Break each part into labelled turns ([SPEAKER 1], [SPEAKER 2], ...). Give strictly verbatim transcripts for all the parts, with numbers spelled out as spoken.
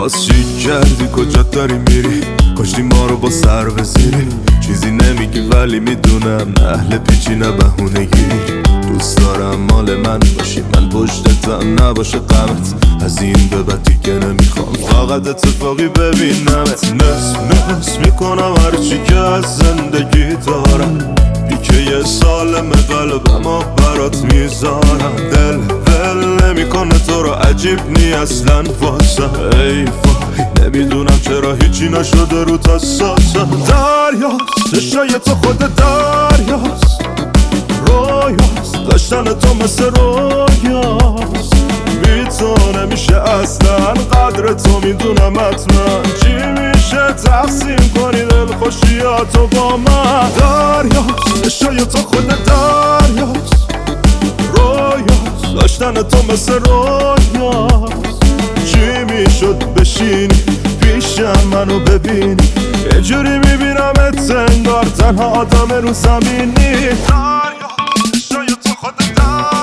[SPEAKER 1] باز چی کردی کجا داری میری؟ کشتی ما رو با سر بزیری. چیزی نمیگی ولی میدونم اهل پیچی نه بهونگی. دوست دارم مال من باشی، من پشتتم نباشه غمت. از این به بعد دیگه نمیخوام فقط اتفاقی ببینمت. نس نس میکنم هرچی که از زندگی دارم. بیکه یه سالم قلبم و برات میذارم. دل ول نمیکنه تو رو، عجیب نی اصلا واسم. ای وای نمیدونم چرا هیچی نشده رو تا ساسم. دریاست چشای تو خود دریاست، رویاست داشتن تو مثل رویاست. بی تو نمیشه اصلا قدر تو میدونم حتما. چی میشه تقسیم کنی دل خوشیاتو با من؟ دریاست چشای تو خود دریاست، رویاست داشتن تو مثل رویاست. چی میشد بشینی پیشم منو ببینی؟ یه جوری میبینمت انگار تنها آدم رو زمینی. دریاست چشای تو خود دریاست.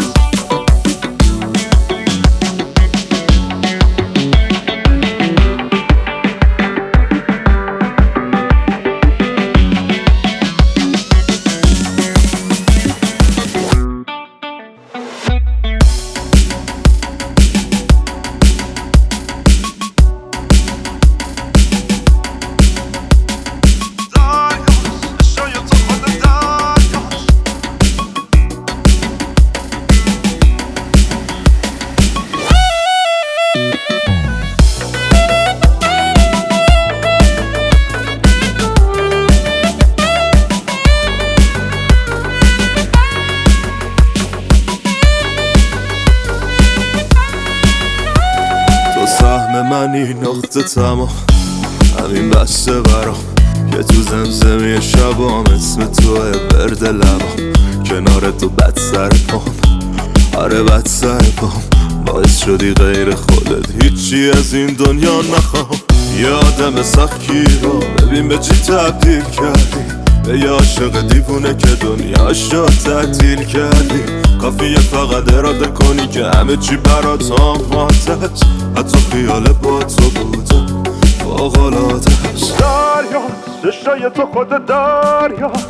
[SPEAKER 1] سهم منی نقطه تمام، همین بسته برام. که تو زمزمه شبام اسم توه برد لبام. کنار تو بد سر پام، آره بد سر پام. باعث شدی غیر خودت هیچی از این دنیا نخوام. یه آدم سخی رو ببین به چی تبدیل کردی. به یه عاشق دیوونه که دنیاشو تعطیل کردی. کافیه فقط اراده کنی که همه چی برات آماده است. حتی خیال با تو بودم فوق‌العاده است. دریاست چشای تو خود دریاست،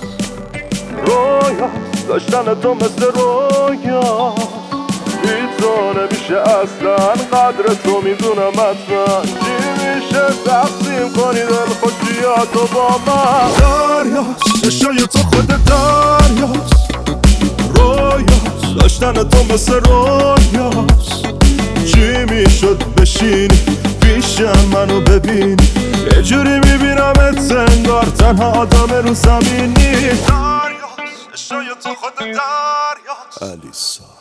[SPEAKER 1] رویاست داشتن تو مثل رویاست. بی تو نمیشه اصلا قدر تو میدونم حتما. چی میشه تقسیم کنی دل خوشیاتو با من؟ دریاست چشای تو خود دریاست، رویاست داشتن تو مثل رویاست. چی میشد بشینی پیشم منو ببینی؟ یه جوری میبینمت انگار تنها آدم رو زمینی. دریاست چشای تو خود دریاست. علیسا